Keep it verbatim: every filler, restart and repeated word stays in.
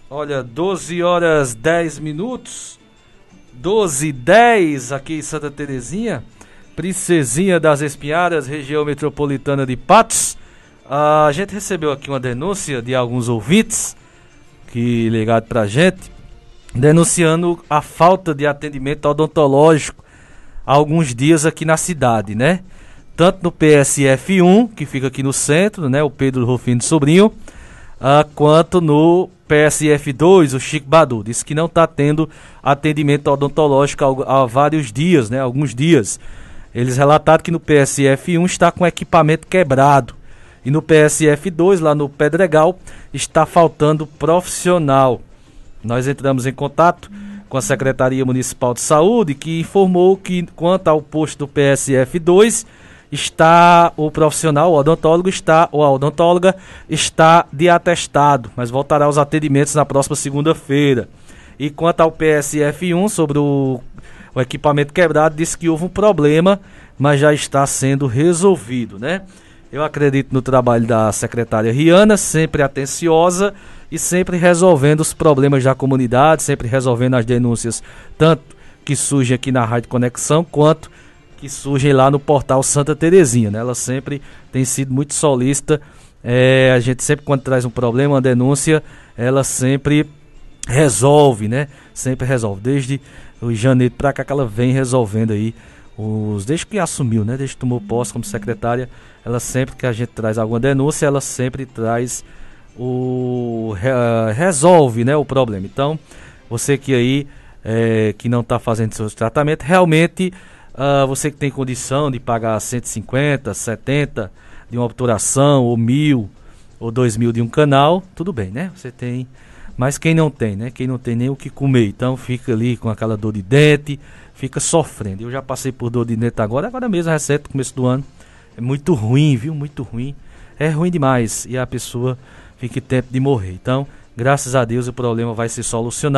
Olha, doze horas dez minutos, doze e dez aqui em Santa Terezinha, Princesinha das Espinharas, região metropolitana de Patos. A gente recebeu aqui uma denúncia de alguns ouvintes que ligaram pra gente, denunciando a falta de atendimento odontológico há alguns dias aqui na cidade, né? Tanto no P S F um, que fica aqui no centro, né? O Pedro Rufino Sobrinho, uh, quanto no P S F dois, o Chico Badu. Disse que não está tendo atendimento odontológico há, há vários dias, né? Alguns dias. Eles relataram que no P S F um está com equipamento quebrado. E no P S F dois, lá no Pedregal, está faltando profissional. Nós entramos em contato com a Secretaria Municipal de Saúde, que informou que, quanto ao posto do P S F dois, está o profissional, o odontólogo está, ou a odontóloga está de atestado, mas voltará aos atendimentos na próxima segunda-feira. E quanto ao P S F um, sobre o, o equipamento quebrado, disse que houve um problema, mas já está sendo resolvido, né? Eu acredito no trabalho da secretária Riana, sempre atenciosa e sempre resolvendo os problemas da comunidade, sempre resolvendo as denúncias, tanto que surgem aqui na Rádio Conexão, quanto que surgem lá no portal Santa Terezinha, né? Ela sempre tem sido muito solícita, é, a gente sempre, quando traz um problema, uma denúncia, ela sempre resolve, né? Sempre resolve, desde o janeiro para cá que ela vem resolvendo aí, os, desde que assumiu, né? Desde que tomou posse como secretária, ela sempre que a gente traz alguma denúncia, ela sempre traz o re, resolve, né, o problema. Então, você que aí é, que não está fazendo seu tratamento, realmente uh, você que tem condição de pagar cento e cinquenta, setenta de uma obturação, ou mil, ou dois mil de um canal, tudo bem, né? Você tem, mas quem não tem, né? Quem não tem nem o que comer, então fica ali com aquela dor de dente, fica sofrendo. Eu já passei por dor de dente agora, agora mesmo recente, no começo do ano. É muito ruim, viu? Muito ruim. É ruim demais. E a pessoa fica em tempo de morrer. Então, graças a Deus, o problema vai ser solucionado.